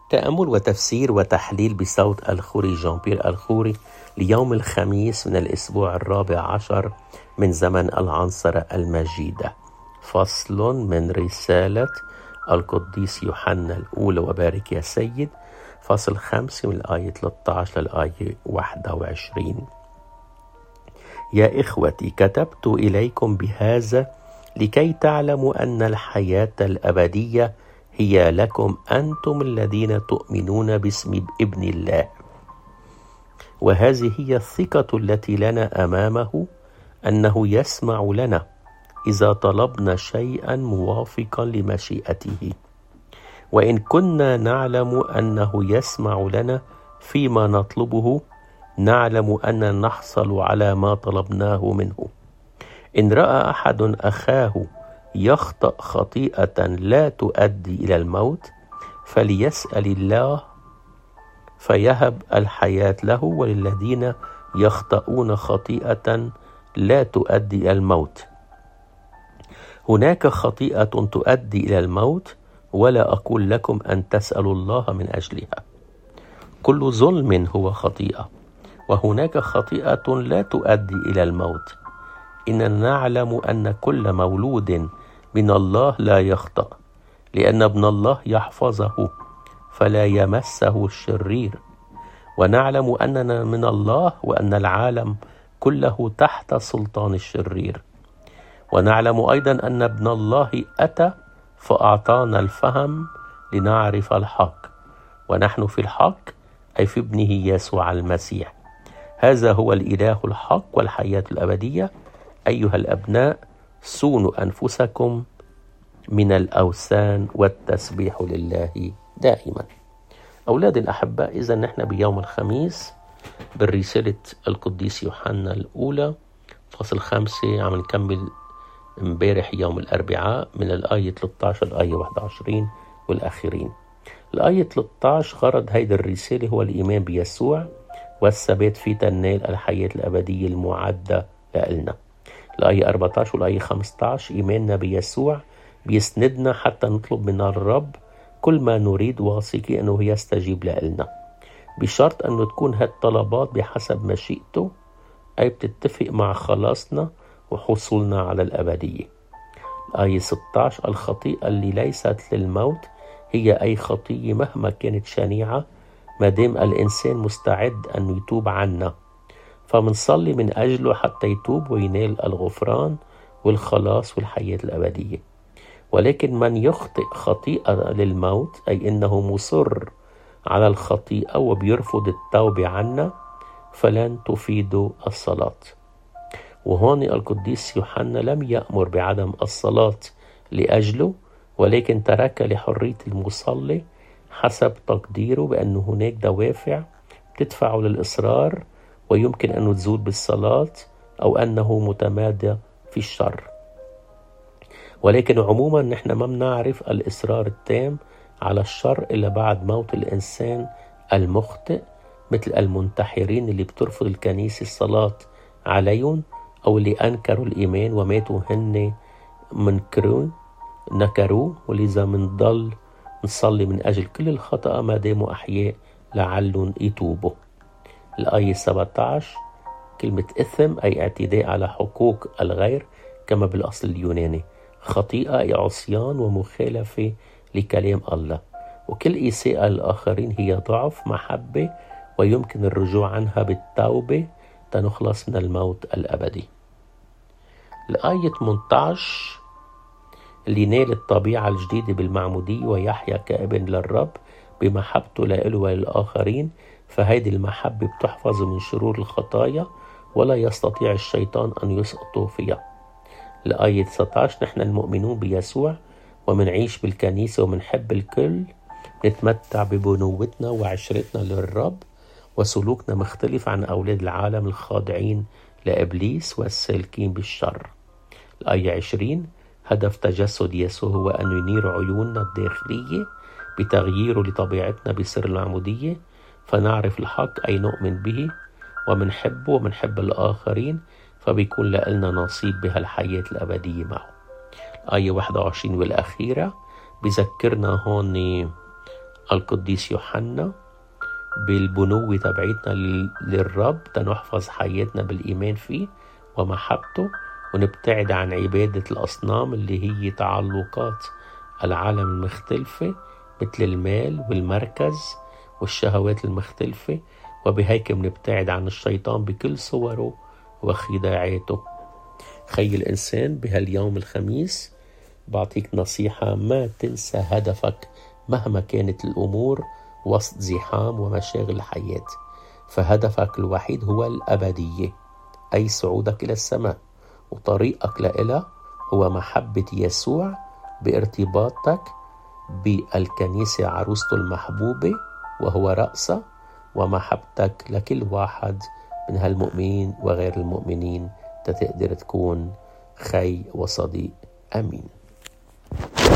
تأمل وتفسير وتحليل بصوت الخوري جان بيير الخوري ليوم الخميس من الأسبوع 14 من زمن العنصرة المجيدة. فصل من رسالة القديس يوحنا الأولى وبارك يا سيد، فصل 5 من الآية 13 للآية 21. يا إخوتي، كتبت إليكم بهذا لكي تعلموا أن الحياة الأبدية هي لكم أنتم الذين تؤمنون باسم ابن الله، وهذه هي الثقة التي لنا أمامه، أنه يسمع لنا إذا طلبنا شيئا موافقا لمشيئته. وإن كنا نعلم أنه يسمع لنا فيما نطلبه، نعلم أن نحصل على ما طلبناه منه. إن رأى أحد أخاه يخطأ خطيئة لا تؤدي إلى الموت، فليسأل الله فيهب الحياة له وللذين يخطئون خطيئة لا تؤدي إلى الموت. هناك خطيئة تؤدي إلى الموت، ولا أقول لكم أن تسألوا الله من أجلها. كل ظلم هو خطيئة، وهناك خطيئة لا تؤدي إلى الموت. إننا نعلم أن كل مولود من الله لا يخطأ، لأن ابن الله يحفظه فلا يمسه الشرير. ونعلم أننا من الله، وأن العالم كله تحت سلطان الشرير. ونعلم أيضا أن ابن الله أتى فأعطانا الفهم لنعرف الحق، ونحن في الحق أي في ابنه يسوع المسيح. هذا هو الإله الحق والحياة الأبدية. أيها الأبناء، صونوا أنفسكم من الأوثان والتسبيح لله دائما. أولاد الأحباء، إذا نحن بيوم الخميس بالرسالة القديس يوحنا الأولى فصل 5 عم نكمل امبارح يوم الأربعاء من الآية 13 الآية 21 والآخرين. الآية 13 غرض هيدا الرسالة هو الإيمان بيسوع والثبات في تنال الحياة الأبدية المعدة لنا. الآية 14 والآية 15 إيماننا بيسوع بيسندنا حتى نطلب من الرب كل ما نريد، واثقين أنه يستجيب لنا، بشرط أنه تكون هالطلبات بحسب مشيئته، أي بتتفق مع خلاصنا وحصولنا على الأبدية. الآية 16 الخطيئة اللي ليست للموت هي أي خطية مهما كانت شنيعة، ما دام الإنسان مستعد أن يتوب عنها، فمنصلي من أجله حتى يتوب وينال الغفران والخلاص والحياة الأبدية. ولكن من يخطئ خطيئة للموت، أي إنه مصر على الخطيئة وبيرفض التوبة عنها، فلن تفيد الصلاة. وهون القديس يوحنا لم يأمر بعدم الصلاة لأجله، ولكن ترك لحرية المصلي حسب تقديره بأن هناك دوافع تدفعه للإصرار، ويمكن أن تزول بالصلاة أو أنه متمادى في الشر. ولكن عموما نحن ما بنعرف الإصرار التام على الشر إلا بعد موت الإنسان المخطئ، مثل المنتحرين اللي بترفض الكنيسة الصلاة عليهم، أو اللي أنكروا الإيمان وماتوا هن نكروه. ولذا منضل نصلي من أجل كل الخطأ ما داموا أحياء لعلهم يتوبوا. الآية 17 كلمة إثم أي اعتداء على حقوق الغير كما بالأصل اليوناني، خطيئة أي عصيان ومخالفة لكلام الله، وكل إساءة للآخرين هي ضعف محبة ويمكن الرجوع عنها بالتوبة تنخلص من الموت الأبدي. الآية 18 اللي نال الطبيعة الجديدة بالمعمودية ويحيا كابن للرب بمحبته له وللآخرين، فهيدي المحبة بتحفظ من شرور الخطايا ولا يستطيع الشيطان أن يسقط فيها. الآية 19 نحن المؤمنون بيسوع ومنعيش بالكنيسة ومنحب الكل، نتمتع ببنوتنا وعشرتنا للرب، وسلوكنا مختلف عن أولاد العالم الخاضعين لإبليس والسالكين بالشر. الآية 20 هدف تجسد يسوع هو أن ينير عيوننا الداخلية بتغييره لطبيعتنا بسر المعمودية، فنعرف الحق أي نؤمن به ومنحبه ومنحب الآخرين، فبيكون لنا نصيب بهالحياة الأبدية معه. آية 21 والأخيرة بذكرنا هون القديس يوحنا بالبنوة تبعتنا للرب تنحفظ حياتنا بالإيمان فيه ومحبته، ونبتعد عن عبادة الأصنام اللي هي تعلقات العالم المختلفة مثل المال والمركز والشهوات المختلفة، وبهيك بنبتعد عن الشيطان بكل صوره وخداعاته. خي الإنسان بهاليوم الخميس بعطيك نصيحة: ما تنسى هدفك مهما كانت الأمور وسط زحام ومشاغل الحياة، فهدفك الوحيد هو الأبدية، أي صعودك إلى السماء، وطريقك لإلها هو محبة يسوع بارتباطك بالكنيسة عروسته المحبوبة وهو رأسها، ومحبتك لكل واحد من هالمؤمنين وغير المؤمنين تقدر تكون خي وصديق أمين.